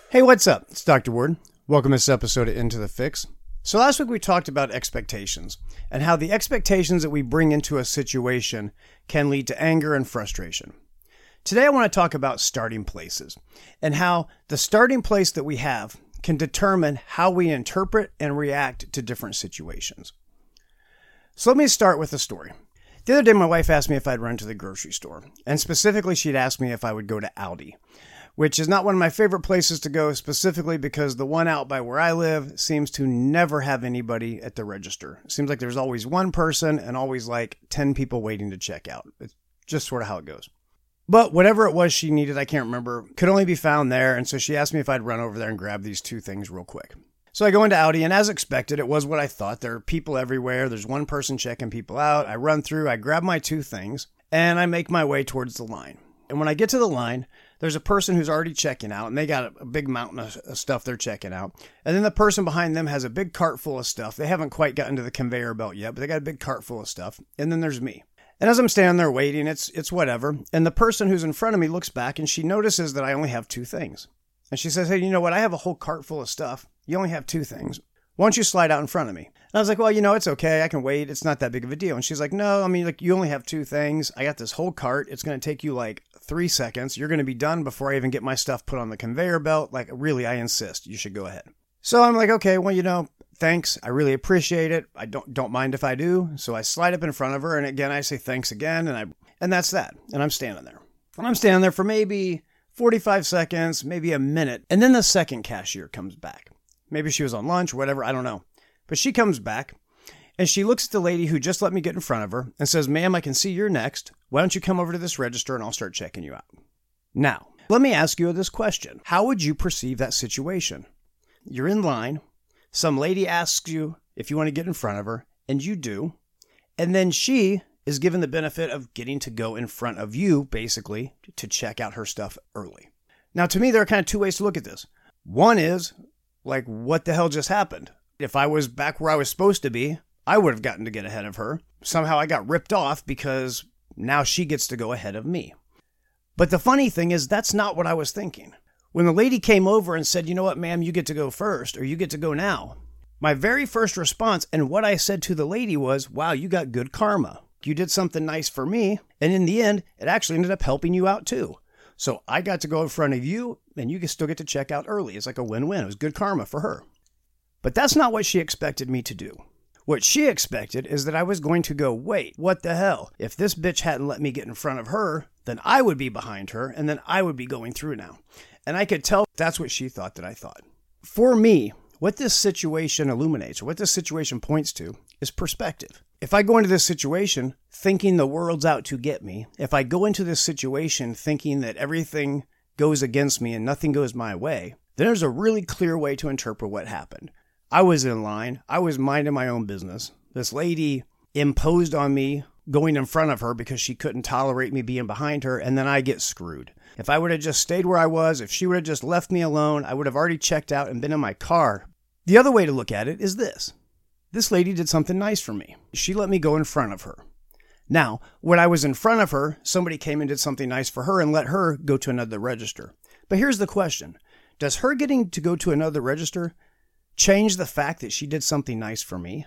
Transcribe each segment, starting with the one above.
Hey, what's up? It's Dr. Ward. Welcome to this episode of Into the Fix. So last week we talked about expectations and how the expectations that we bring into a situation can lead to anger and frustration. Today I want to talk about starting places and how the starting place that we have can determine how we interpret and react to different situations. So let me start with a story. The other day my wife asked me if I'd run to the grocery store, and specifically she'd asked me if I would go to Aldi, which is not one of my favorite places to go, specifically because the one out by where I live seems to never have anybody at the register. It seems like there's always one person and always like 10 people waiting to check out. It's just sort of how it goes. But whatever it was she needed, I can't remember, could only be found there, and so she asked me if I'd run over there and grab these two things real quick. So I go into Aldi, and as expected, it was what I thought. There are people everywhere. There's one person checking people out. I run through, I grab my two things, and I make my way towards the line. And when I get to the line, there's a person who's already checking out, and they got a big mountain of stuff they're checking out. And then the person behind them has a big cart full of stuff. They haven't quite gotten to the conveyor belt yet, but they got a big cart full of stuff. And then there's me. And as I'm standing there waiting, it's whatever. And the person who's in front of me looks back, and she notices that I only have two things. And she says, "Hey, you know what? I have a whole cart full of stuff. You only have two things. Why don't you slide out in front of me?" And I was like, "Well, it's okay. I can wait. It's not that big of a deal." And she's like, "No, you only have two things. I got this whole cart. It's going to take you like 3 seconds. You're going to be done before I even get my stuff put on the conveyor belt. Like, really, I insist. You should go ahead." So I'm like, "Okay, well, thanks. I really appreciate it. I don't mind if I do." So I slide up in front of her, and again, I say thanks again, and that's that. And I'm standing there. And I'm standing there for maybe 45 seconds, maybe a minute. And then the second cashier comes back. Maybe she was on lunch or whatever, I don't know. But she comes back, and she looks at the lady who just let me get in front of her and says, "Ma'am, I can see you're next. Why don't you come over to this register and I'll start checking you out." Now, let me ask you this question. How would you perceive that situation? You're in line. Some lady asks you if you want to get in front of her, and you do. And then she is given the benefit of getting to go in front of you, basically, to check out her stuff early. Now, to me, there are kind of two ways to look at this. One is, like, what the hell just happened? If I was back where I was supposed to be, I would have gotten to get ahead of her. Somehow I got ripped off because now she gets to go ahead of me. But the funny thing is, that's not what I was thinking. When the lady came over and said, "You know what, ma'am, you get to go first, or you get to go now," my very first response and what I said to the lady was, "Wow, you got good karma. You did something nice for me, and in the end, it actually ended up helping you out too. So I got to go in front of you, and you still get to check out early." It's like a win-win. It was good karma for her. But that's not what she expected me to do. What she expected is that I was going to go, "Wait, what the hell? If this bitch hadn't let me get in front of her, then I would be behind her, and then I would be going through now." And I could tell that's what she thought that I thought. For me, what this situation illuminates, or what this situation points to, is perspective. If I go into this situation thinking the world's out to get me, if I go into this situation thinking that everything goes against me and nothing goes my way, then there's a really clear way to interpret what happened. I was in line. I was minding my own business. This lady imposed on me going in front of her because she couldn't tolerate me being behind her, and then I get screwed. If I would have just stayed where I was, if she would have just left me alone, I would have already checked out and been in my car. The other way to look at it is this. This lady did something nice for me. She let me go in front of her. Now, when I was in front of her, somebody came and did something nice for her and let her go to another register. But here's the question. Does her getting to go to another register change the fact that she did something nice for me?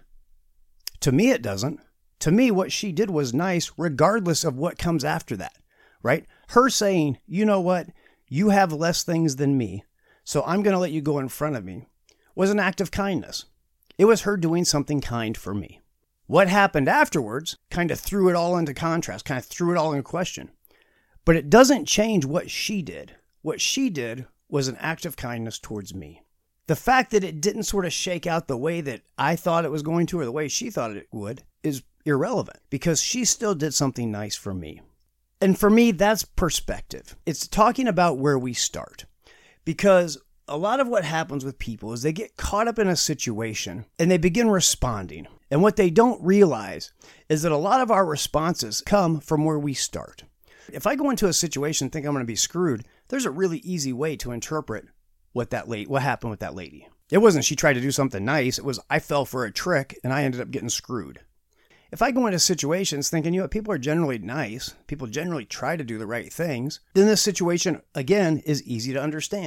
To me, it doesn't. To me, what she did was nice regardless of what comes after that, right? Her saying, "You know what? You have less things than me, so I'm going to let you go in front of me," was an act of kindness. It was her doing something kind for me. What happened afterwards kind of threw it all into contrast, kind of threw it all in question. But it doesn't change what she did. What she did was an act of kindness towards me. The fact that it didn't sort of shake out the way that I thought it was going to or the way she thought it would is irrelevant because she still did something nice for me. And for me, that's perspective. It's talking about where we start. Because a lot of what happens with people is they get caught up in a situation and they begin responding. And what they don't realize is that a lot of our responses come from where we start. If I go into a situation and think I'm going to be screwed, there's a really easy way to interpret what happened with that lady. It wasn't she tried to do something nice. It was I fell for a trick and I ended up getting screwed. If I go into situations thinking, people are generally nice, people generally try to do the right things, then this situation, again, is easy to understand.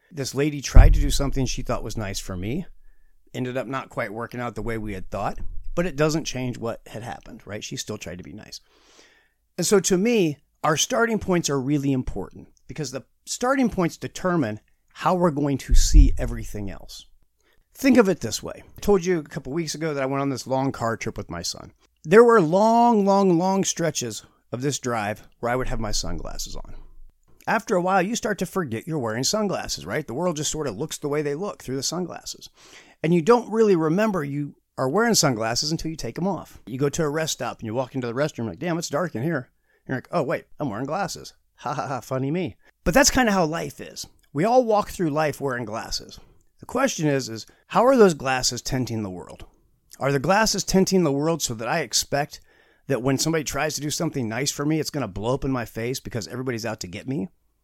This lady tried to do something she thought was nice for me, ended up not quite working out the way we had thought, but it doesn't change what had happened, right? She still tried to be nice. And so to me, our starting points are really important because the starting points determine how we're going to see everything else. Think of it this way. I told you a couple weeks ago that I went on this long car trip with my son. There were long stretches of this drive where I would have my sunglasses on. After a while, you start to forget you're wearing sunglasses, right? The world just sort of looks the way they look through the sunglasses. And you don't really remember you are wearing sunglasses until you take them off. You go to a rest stop and you walk into the restroom like, damn, it's dark in here. You're like, oh, wait, I'm wearing glasses. Ha ha ha, funny me. But that's kind of how life is. We all walk through life wearing glasses. The question is how are those glasses tinting the world? Are the glasses tinting the world so that I expect that when somebody tries to do something nice for me, it's going to blow up in my face because everybody's out to get me?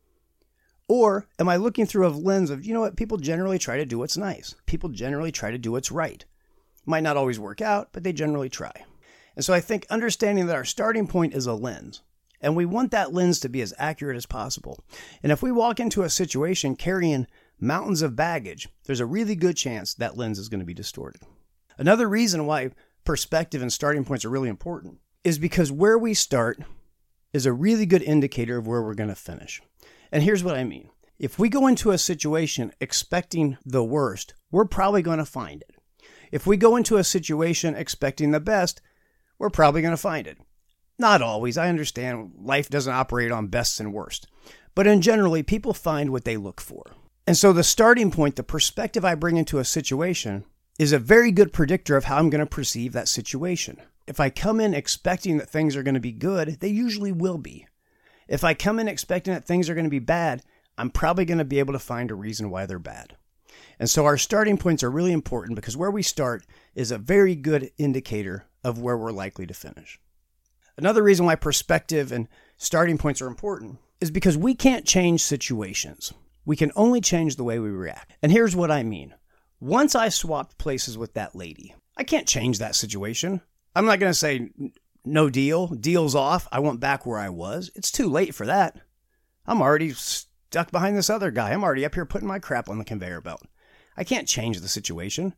Or am I looking through a lens of, you know what, people generally try to do what's nice. People generally try to do what's right. Might not always work out, but they generally try. And so I think understanding that our starting point is a lens, and we want that lens to be as accurate as possible. And if we walk into a situation carrying mountains of baggage, there's a really good chance that lens is going to be distorted. Another reason why perspective and starting points are really important is because where we start is a really good indicator of where we're going to finish. And here's what I mean. If we go into a situation expecting the worst, we're probably going to find it. If we go into a situation expecting the best, we're probably going to find it. Not always. I understand life doesn't operate on bests and worst. But in generally, people find what they look for. And so the starting point, the perspective I bring into a situation, is a very good predictor of how I'm going to perceive that situation. If I come in expecting that things are going to be good, they usually will be. If I come in expecting that things are going to be bad, I'm probably going to be able to find a reason why they're bad. And so our starting points are really important because where we start is a very good indicator of where we're likely to finish. Another reason why perspective and starting points are important is because we can't change situations. We can only change the way we react. And here's what I mean. Once I swapped places with that lady, I can't change that situation. I'm not going to say, no deal, deal's off, I went back where I was. It's too late for that. I'm already stuck behind this other guy. I'm already up here putting my crap on the conveyor belt. I can't change the situation.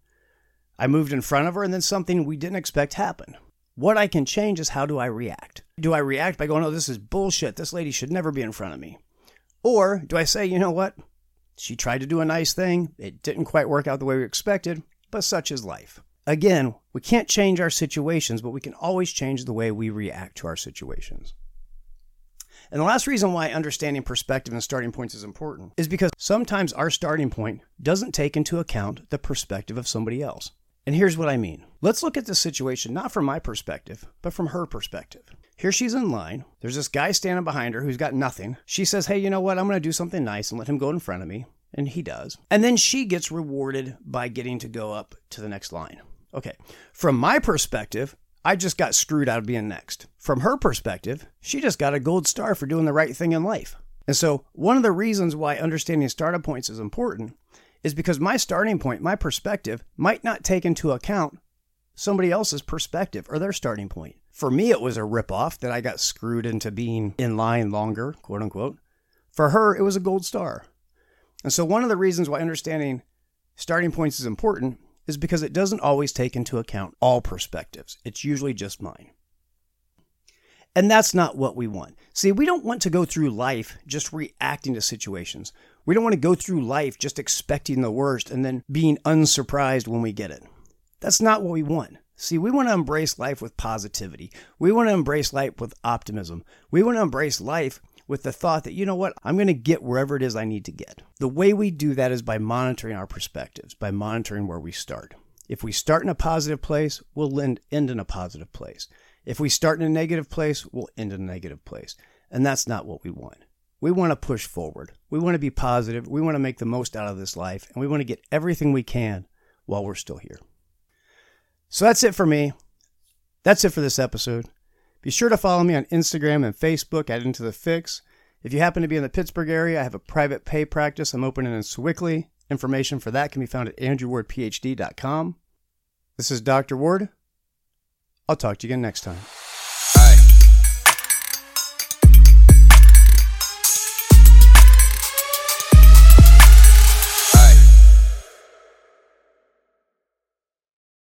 I moved in front of her and then something we didn't expect happened. What I can change is how do I react? Do I react by going, oh, this is bullshit. This lady should never be in front of me. Or do I say, you know what? She tried to do a nice thing. It didn't quite work out the way we expected, but such is life. Again, we can't change our situations, but we can always change the way we react to our situations. And the last reason why understanding perspective and starting points is important is because sometimes our starting point doesn't take into account the perspective of somebody else. And here's what I mean. Let's look at this situation not from my perspective, but from her perspective. Here she's in line. There's this guy standing behind her who's got nothing. She says, hey, you know what? I'm going to do something nice and let him go in front of me. And he does. And then she gets rewarded by getting to go up to the next line. Okay. From my perspective, I just got screwed out of being next. From her perspective, she just got a gold star for doing the right thing in life. And so one of the reasons why understanding startup points is important is because my starting point, my perspective, might not take into account somebody else's perspective or their starting point. For me, it was a ripoff that I got screwed into being in line longer, quote unquote. For her, it was a gold star. And so one of the reasons why understanding starting points is important is because it doesn't always take into account all perspectives. It's usually just mine. And that's not what we want. See, we don't want to go through life just reacting to situations. We don't want to go through life just expecting the worst and then being unsurprised when we get it. That's not what we want. See, we want to embrace life with positivity. We want to embrace life with optimism. We want to embrace life with the thought that, you know what, I'm going to get wherever it is I need to get. The way we do that is by monitoring our perspectives, by monitoring where we start. If we start in a positive place, we'll end in a positive place. If we start in a negative place, we'll end in a negative place. And that's not what we want. We want to push forward. We want to be positive. We want to make the most out of this life. And we want to get everything we can while we're still here. So that's it for me. That's it for this episode. Be sure to follow me on Instagram and Facebook at Into the Fix. If you happen to be in the Pittsburgh area, I have a private pay practice I'm opening in Sewickley. Information for that can be found at andrewwardphd.com. This is Dr. Ward. I'll talk to you again next time.